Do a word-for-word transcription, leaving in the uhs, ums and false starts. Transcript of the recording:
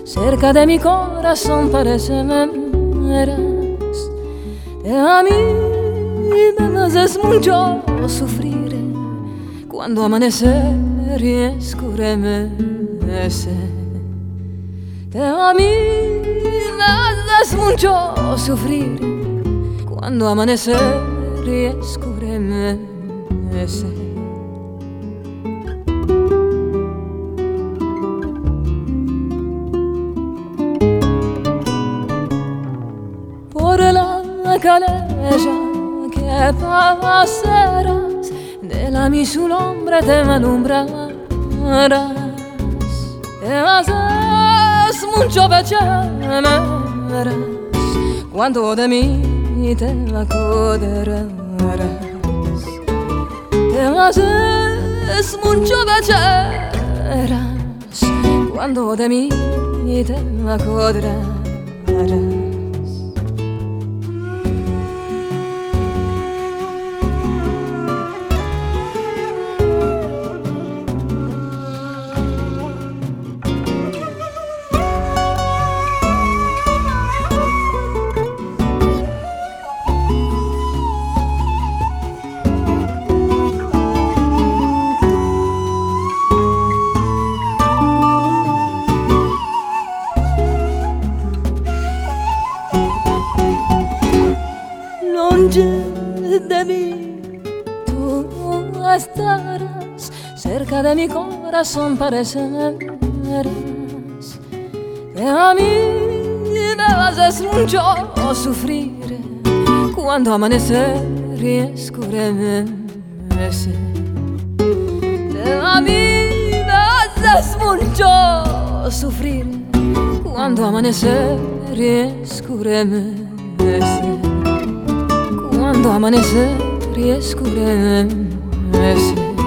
cerca de mi corazón parece veras. A mí me haces mucho sufrir cuando amanecer y escurece. A mí me haces mucho sufrir cuando amanecer y escurece. Por la calella que pasarás, de la mi su nombre te malumbrarás. Te haces mucho verás cuando de mí te acordarás. Te haces mucho verás cuando de mí te acordarás. De mí tú estarás, cerca de mi corazón parecerás. Que a mí me haces mucho sufrir cuando amanecer y escurece. A mí me haces mucho sufrir cuando amanecer y escurece. Cuando amanecer y escurece.